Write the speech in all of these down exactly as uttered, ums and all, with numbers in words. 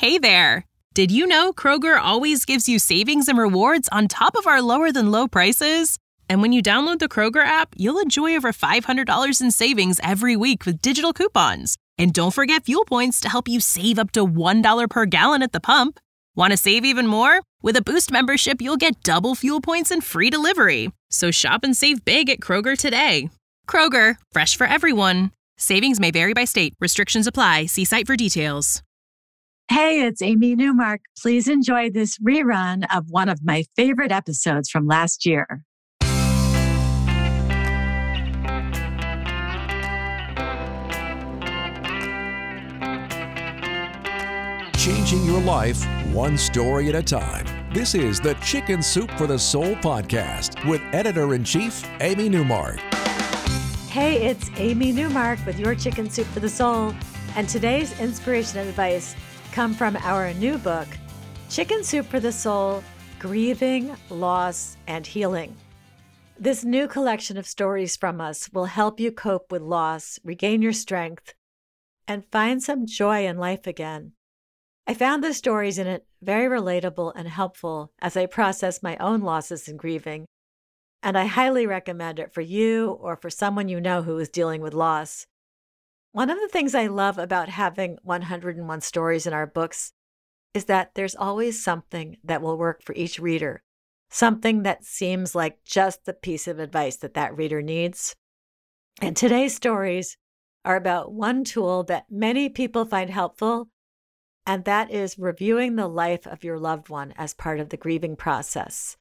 Hey there! Did you know Kroger always gives you savings and rewards on top of our lower-than-low prices? And when you download the Kroger app, you'll enjoy over five hundred dollars in savings every week with digital coupons. And don't forget fuel points to help you save up to one dollar per gallon at the pump. Want to save even more? With a Boost membership, you'll get double fuel points and free delivery. So shop and save big at Kroger today. Kroger, fresh for everyone. Savings may vary by state. Restrictions apply. See site for details. Hey, it's Amy Newmark. Please enjoy this rerun of one of my favorite episodes from last year. Changing your life one story at a time. This is the Chicken Soup for the Soul podcast with Editor-in-Chief Amy Newmark. Hey, it's Amy Newmark with your Chicken Soup for the Soul, and today's inspiration and advice come from our new book, Chicken Soup for the Soul, Grieving, Loss, and Healing. This new collection of stories from us will help you cope with loss, regain your strength, and find some joy in life again. I found the stories in it very relatable and helpful as I process my own losses and grieving, and I highly recommend it for you or for someone you know who is dealing with loss. One of the things I love about having one hundred and one stories in our books is that there's always something that will work for each reader, something that seems like just the piece of advice that that reader needs. And today's stories are about one tool that many people find helpful, and that is reviewing the life of your loved one as part of the grieving process.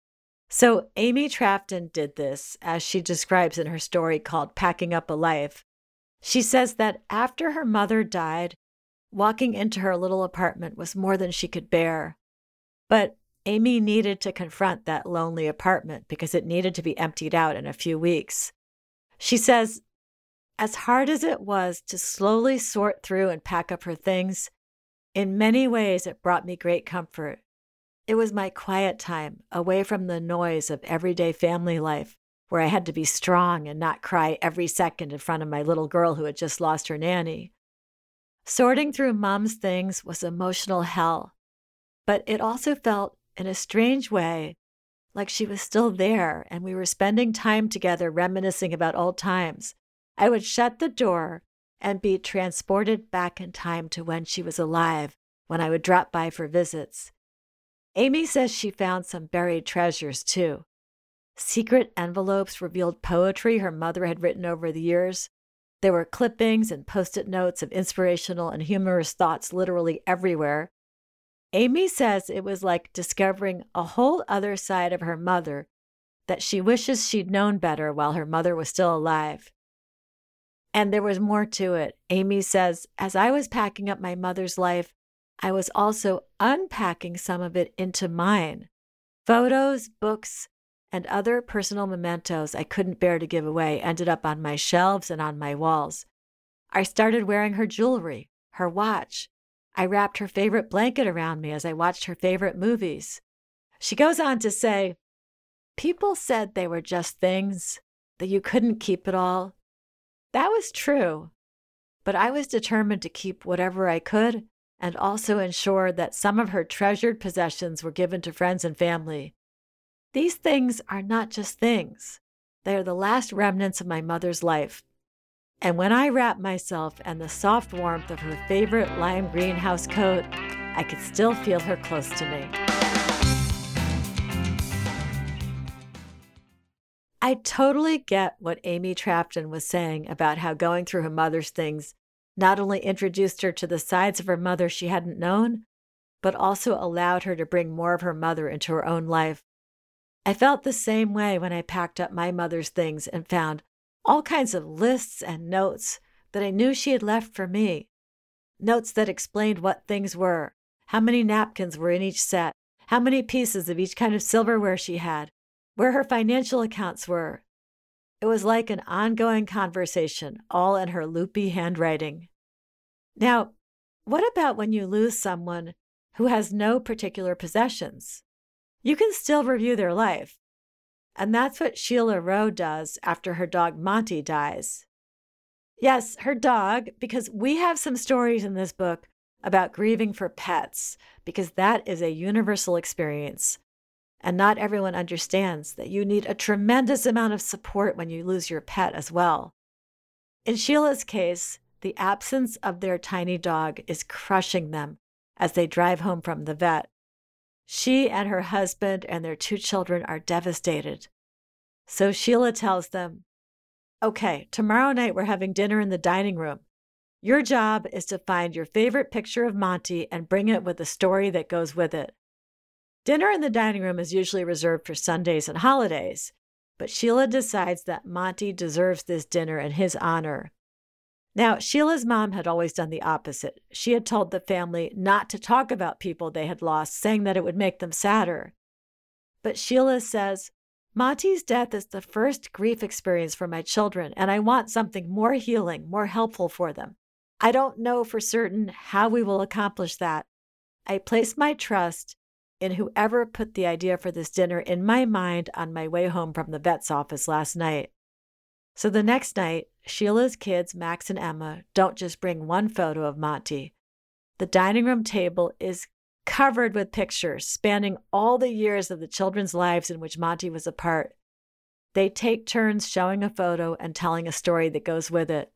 So Amy Trafton did this, as she describes in her story called Packing Up a Life. She says that after her mother died, walking into her little apartment was more than she could bear. But Amy needed to confront that lonely apartment because it needed to be emptied out in a few weeks. She says, as hard as it was to slowly sort through and pack up her things, in many ways it brought me great comfort. It was my quiet time, away from the noise of everyday family life, where I had to be strong and not cry every second in front of my little girl who had just lost her nanny. Sorting through Mom's things was emotional hell, but it also felt, in a strange way, like she was still there and we were spending time together reminiscing about old times. I would shut the door and be transported back in time to when she was alive, when I would drop by for visits. Amy says she found some buried treasures, too. Secret envelopes revealed poetry her mother had written over the years. There were clippings and post-it notes of inspirational and humorous thoughts literally everywhere. Amy says it was like discovering a whole other side of her mother that she wishes she'd known better while her mother was still alive. And there was more to it. Amy says, as I was packing up my mother's life, I was also unpacking some of it into mine. Photos, books, and other personal mementos I couldn't bear to give away ended up on my shelves and on my walls. I started wearing her jewelry, her watch. I wrapped her favorite blanket around me as I watched her favorite movies. She goes on to say, people said they were just things, that you couldn't keep it all. That was true, but I was determined to keep whatever I could and also ensure that some of her treasured possessions were given to friends and family. These things are not just things. They are the last remnants of my mother's life. And when I wrapped myself in the soft warmth of her favorite lime green house coat, I could still feel her close to me. I totally get what Amy Trafton was saying about how going through her mother's things not only introduced her to the sides of her mother she hadn't known, but also allowed her to bring more of her mother into her own life. I felt the same way when I packed up my mother's things and found all kinds of lists and notes that I knew she had left for me. Notes that explained what things were, how many napkins were in each set, how many pieces of each kind of silverware she had, where her financial accounts were. It was like an ongoing conversation, all in her loopy handwriting. Now, what about when you lose someone who has no particular possessions? You can still review their life. And that's what Sheila Rowe does after her dog Monty dies. Yes, her dog, because we have some stories in this book about grieving for pets, because that is a universal experience. And not everyone understands that you need a tremendous amount of support when you lose your pet as well. In Sheila's case, the absence of their tiny dog is crushing them as they drive home from the vet. She and her husband and their two children are devastated. So Sheila tells them, okay, tomorrow night we're having dinner in the dining room. Your job is to find your favorite picture of Monty and bring it with a story that goes with it. Dinner in the dining room is usually reserved for Sundays and holidays, but Sheila decides that Monty deserves this dinner in his honor. Now, Sheila's mom had always done the opposite. She had told the family not to talk about people they had lost, saying that it would make them sadder. But Sheila says, Monty's death is the first grief experience for my children, and I want something more healing, more helpful for them. I don't know for certain how we will accomplish that. I place my trust in whoever put the idea for this dinner in my mind on my way home from the vet's office last night. So the next night, Sheila's kids, Max and Emma, don't just bring one photo of Monty. The dining room table is covered with pictures spanning all the years of the children's lives in which Monty was a part. They take turns showing a photo and telling a story that goes with it.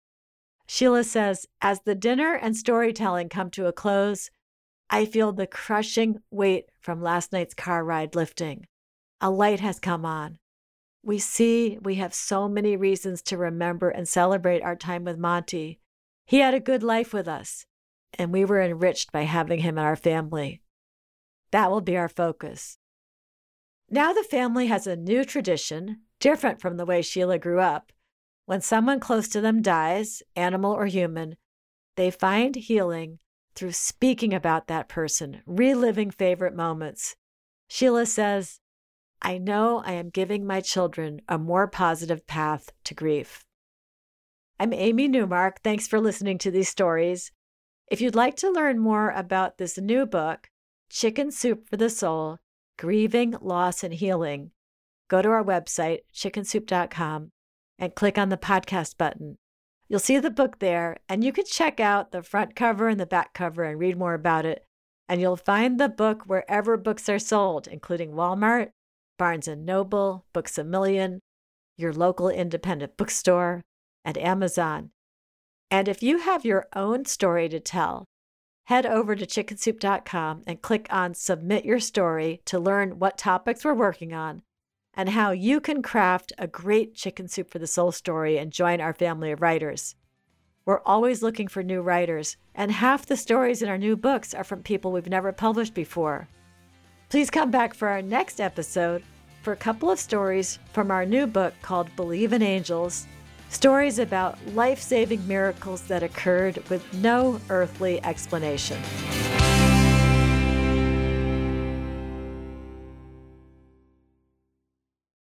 Sheila says, as the dinner and storytelling come to a close, I feel the crushing weight from last night's car ride lifting. A light has come on. We see we have so many reasons to remember and celebrate our time with Monty. He had a good life with us, and we were enriched by having him in our family. That will be our focus. Now the family has a new tradition, different from the way Sheila grew up. When someone close to them dies, animal or human, they find healing through speaking about that person, reliving favorite moments. Sheila says, I know I am giving my children a more positive path to grief. I'm Amy Newmark. Thanks for listening to these stories. If you'd like to learn more about this new book, Chicken Soup for the Soul, Grieving, Loss, and Healing, go to our website, chicken soup dot com, and click on the podcast button. You'll see the book there, and you can check out the front cover and the back cover and read more about it. And you'll find the book wherever books are sold, including Walmart, Barnes and Noble, Books A Million, your local independent bookstore, and Amazon. And if you have your own story to tell, head over to chicken soup dot com and click on Submit Your Story to learn what topics we're working on and how you can craft a great Chicken Soup for the Soul story and join our family of writers. We're always looking for new writers, and half the stories in our new books are from people we've never published before. Please come back for our next episode for a couple of stories from our new book called Believe in Angels, stories about life-saving miracles that occurred with no earthly explanation.